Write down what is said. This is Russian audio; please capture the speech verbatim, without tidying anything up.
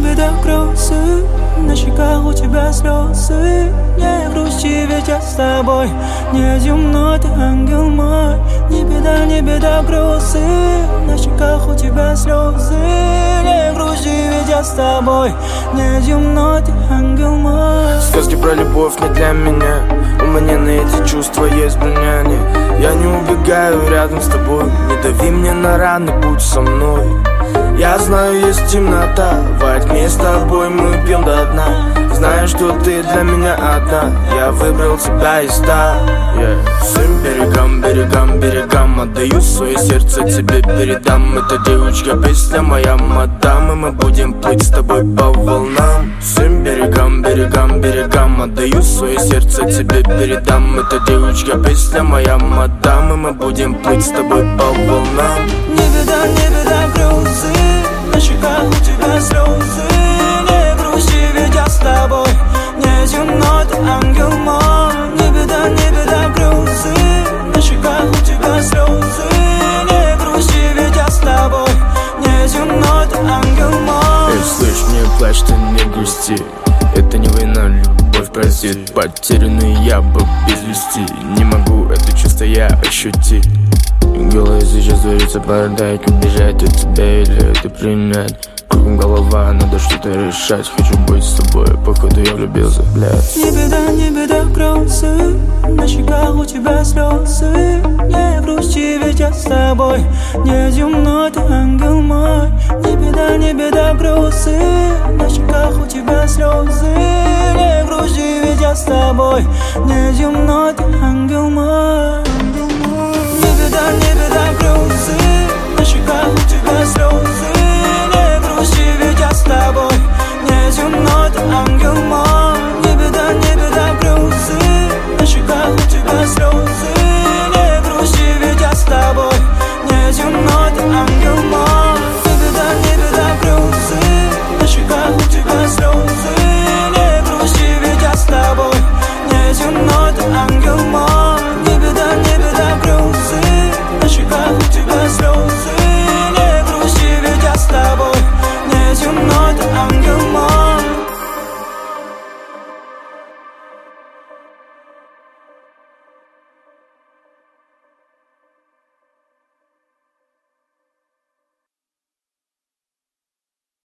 беда, грусти, на щеках у тебя слезы. Не грусти, ведь я с тобой, не земной ты ангел мой. Не беда, не беда, грусти, на щеках у тебя слезы. Не грусти, ведь я с тобой, не земной ты ангел мой. Сказки про любовь не для меня, у меня на эти чувства есть броня. Я не убегаю рядом с тобой, не дави мне на раны, будь со мной. Я знаю, есть темнота, во тьме с тобой мы пьем до дна. Знаю, что ты для меня одна, я выбрал тебя из ста. yeah. Всем берегам, берегам, берегам отдаю свое сердце, тебе передам. Эта девочка песня моя, мадам, и мы будем плыть с тобой по волнам. Всем берегам, берегам, берегам отдаю свое сердце, тебе передам. Эта девочка песня моя, мадам, и мы будем плыть с тобой по волнам. Не беда, не беда, грусти, на щеках у тебя слезы. Не грусти, ведь я с тобой, не земной ты ангел мой. Не беда, не беда, грусти, на щеках у тебя слезы. Не грусти, ведь я с тобой, не земной ты ангел мой. Эй, слышь, не плачь, ты не грусти, это не война, любовь простит. Потерянный я бы без вести, не могу это чувство я ощутить. В голове сейчас творится бардак, убежать от тебя или это принять. Кругом голова, надо что-то решать, хочу быть с тобой, походу я влюбился, блядь. Не беда, не беда, грусти, на щеках у тебя слезы. Не грусти, ведь я с тобой, не земной ты ангел мой. Не беда, не беда, грусти, на щеках у тебя слезы. Не грусти, ведь я с тобой, не земной ты ангел мой. Не беда, не беда, грусти, на щеках у тебя слезы. Не грусти, ведь я с тобой, не земной ты ангел мой.